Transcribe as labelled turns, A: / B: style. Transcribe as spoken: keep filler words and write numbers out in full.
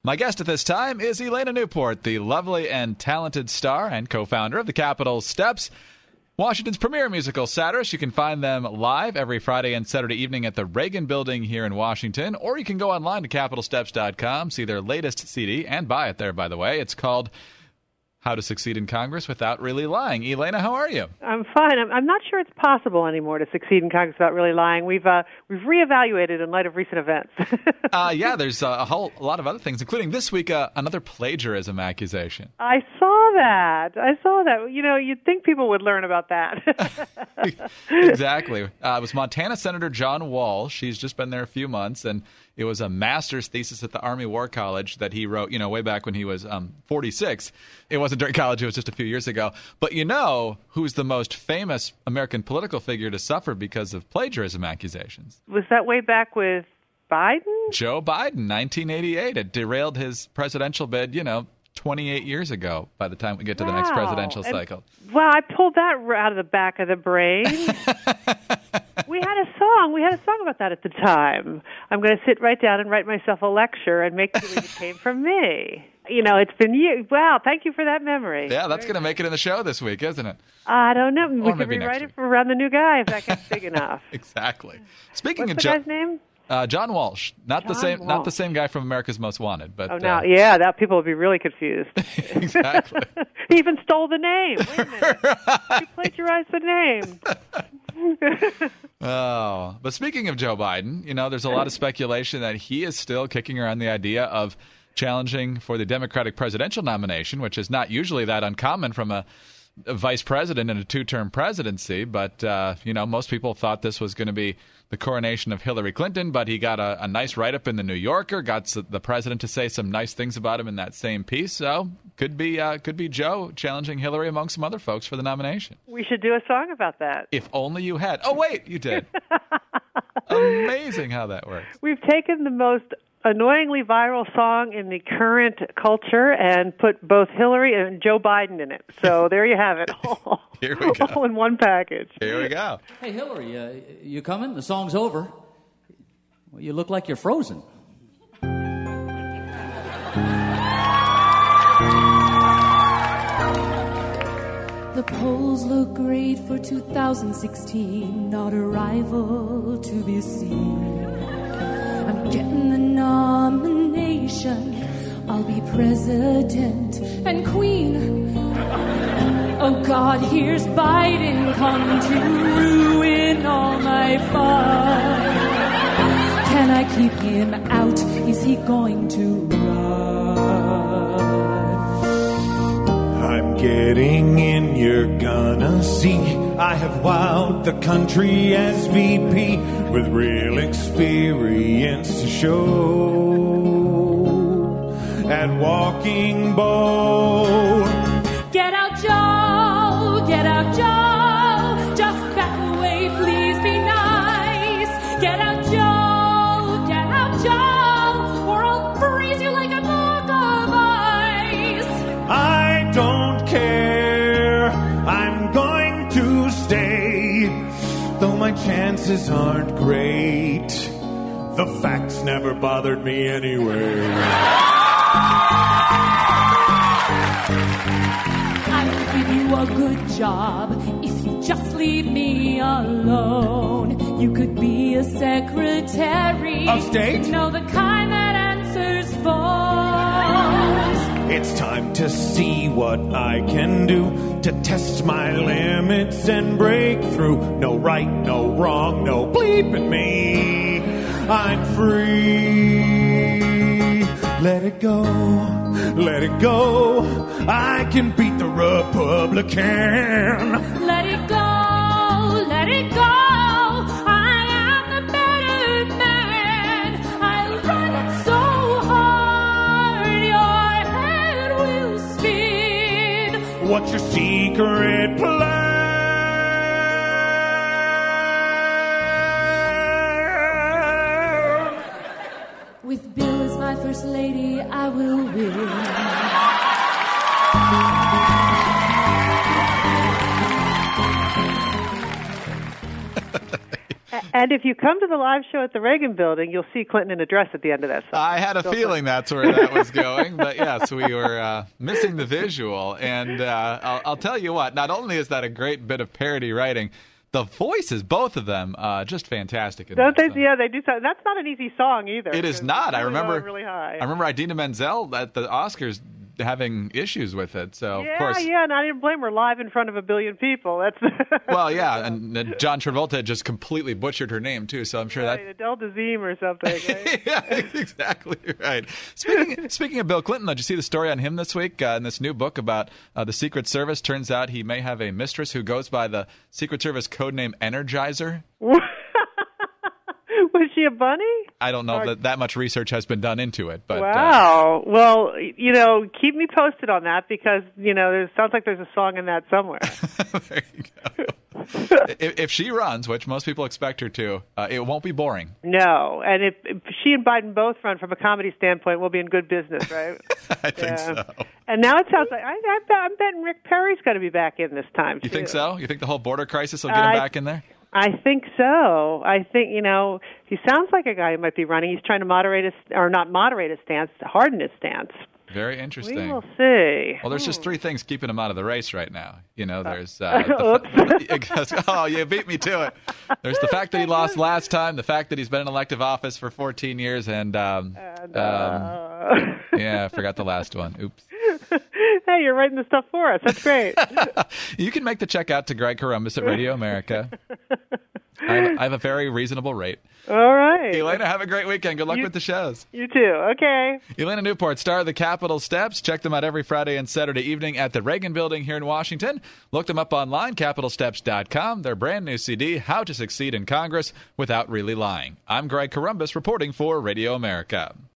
A: My guest at this time is Elena Newport, the lovely and talented star and co-founder of the Capitol Steps, Washington's premier musical satirist. You can find them live every Friday and Saturday evening at the Reagan Building here in Washington, or you can go online to capitol steps dot com, see their latest C D, and buy it there, by the way. It's called How to Succeed in Congress Without Really Lying. Elena, how are you?
B: I'm fine. I'm, I'm not sure it's possible anymore to succeed in Congress without really lying. We've uh, we've reevaluated in light of recent events.
A: uh, yeah, there's a whole a lot of other things, including this week uh, another plagiarism accusation.
B: I saw that. I saw that. You know, you'd think people would learn about that.
A: Exactly. Uh, it was Montana Senator John Walsh. He's just been there a few months, and it was a master's thesis at the Army War College that he wrote, you know, way back when he was um, forty-six. It wasn't during college. It was just a few years ago. But you know who's the most famous American political figure to suffer because of plagiarism accusations?
B: Was that way back with Biden?
A: Joe Biden, nineteen eighty-eight. It derailed his presidential bid, you know, twenty-eight years ago by the time we get to
B: wow.
A: the next presidential
B: and,
A: cycle.
B: Wow, I pulled that out of the back of the brain. We had a song. We had a song about that at the time. I'm going to sit right down and write myself a lecture and make believe it came from me. You know, it's been years. Wow, thank you for that memory.
A: Yeah, that's going to make it in the show this week, isn't it?
B: I don't know. We
A: or
B: could rewrite it for Around the New Guy if that gets big enough.
A: Exactly. Speaking
B: What's
A: of
B: the
A: Jo-
B: guy's name?
A: Uh, John Walsh, not
B: John
A: the same,
B: Walsh.
A: not the same guy from America's Most Wanted, but
B: oh, no,
A: uh,
B: yeah, that people would be really confused.
A: Exactly.
B: He even stole the name. Wait a minute, he plagiarized the name.
A: Oh, but speaking of Joe Biden, you know, there's a lot of speculation that he is still kicking around the idea of challenging for the Democratic presidential nomination, which is not usually that uncommon from a, a vice president in a two-term presidency. But, uh, you know, most people thought this was going to be the coronation of Hillary Clinton, but he got a, a nice write-up in the New Yorker, got the president to say some nice things about him in that same piece. So could be uh, could be Joe challenging Hillary among some other folks for the nomination.
B: We should do a song about that.
A: If only you had. Oh, wait, you did. Amazing how that works.
B: We've taken the most annoyingly viral song in the current culture and put both Hillary and Joe Biden in it. So there you have it. All,
A: Here we go.
B: all in one package.
A: Here we go.
C: Hey, Hillary, uh, you coming? The song's over. Well, you look like you're frozen.
D: The polls look great for two thousand sixteen, not a rival to be seen. I'm getting the nomination. I'll be president and queen. Oh God, here's Biden come to ruin all my fun. Can I keep him out? Is he going to run?
E: I'm getting in, you're gonna see. I have wowed the country as V P with real experience to show. At Walking Bowl.
D: Get out, Joe! Get out, Joe! Just back away, please be nice. Get out, Joe! Get out, Joe! Or I'll freeze you like a block of ice.
E: I don't care. I'm going to stay. Though my chances aren't great, the facts never bothered me anyway.
D: I'll give you a good job if you just leave me alone. You could be a secretary
E: Of state?
D: No, the kind that answers phones.
E: It's time to see what I can do to test my limits and break through. No right, no wrong, no bleeping me. I'm free. Let it go, let it go. I can beat the Republican.
D: Let it go, let it go. I am the better man. I'll run so hard your head will spin.
E: What's your secret plan?
D: With Bill as my first lady, I will win.
B: And if you come to the live show at the Reagan Building, you'll see Clinton in a dress at the end of that song.
A: I had a
B: So
A: feeling that's where that was going, but yes, we were uh, missing the visual. And uh, I'll, I'll tell you what, not only is that a great bit of parody writing, the voices, both of them, uh, just fantastic. In
B: Don't
A: that
B: they?
A: song.
B: Yeah, they do. So, that's not an easy song either.
A: It is
B: It's
A: not. I
B: really
A: remember.
B: low and really high.
A: I remember Idina Menzel at the Oscars having issues with it. So
B: yeah,
A: of course,
B: yeah, and I didn't blame her. Live in front of a billion people. That's
A: well, yeah, and uh, John Travolta just completely butchered her name too. So I'm sure
B: right,
A: that.
B: Adele Dazeem or something. Right?
A: Yeah, exactly right. Speaking speaking of Bill Clinton, though, did you see the story on him this week uh, in this new book about uh, the Secret Service? Turns out he may have a mistress who goes by the Secret Service codename Energizer.
B: Was she a bunny?
A: I don't know that that much research has been done into it, but uh,
B: Wow. Well, you know, keep me posted on that because, you know, it sounds like there's a song in that somewhere.
A: there you go. if, if she runs, which most people expect her to, uh, it won't be boring.
B: No. And if, if she and Biden both run from a comedy standpoint, we'll be in good business, right?
A: I think
B: Yeah.
A: so.
B: And now it sounds like I, I, I'm betting Rick Perry's going to be back in this time,
A: You
B: too.
A: think so? You think the whole border crisis will get him
B: I-
A: back in there?
B: I think so. I think, you know, he sounds like a guy who might be running. He's trying to moderate his, or not moderate his stance, harden his stance.
A: Very interesting.
B: We will see.
A: Well, there's just three things keeping him out of the race right now. You know, there's uh, the, oh, you beat me to it. There's the fact that he lost last time, the fact that he's been in elective office for fourteen years, and um,
B: And,
A: um,
B: uh...
A: yeah, I forgot the last one. Oops.
B: Hey, you're writing the stuff for us. That's great.
A: You can make the check out to Greg Corombos at Radio America. I have, I have a very reasonable rate.
B: All right.
A: Elena, have a great weekend. Good luck
B: You-
A: with the shows.
B: You too. Okay.
A: Elena Newport, star of the Capitol Steps. Check them out every Friday and Saturday evening at the Reagan Building here in Washington. Look them up online, capitol steps dot com. Their brand new C D, How to Succeed in Congress Without Really Lying. I'm Greg Corombos reporting for Radio America.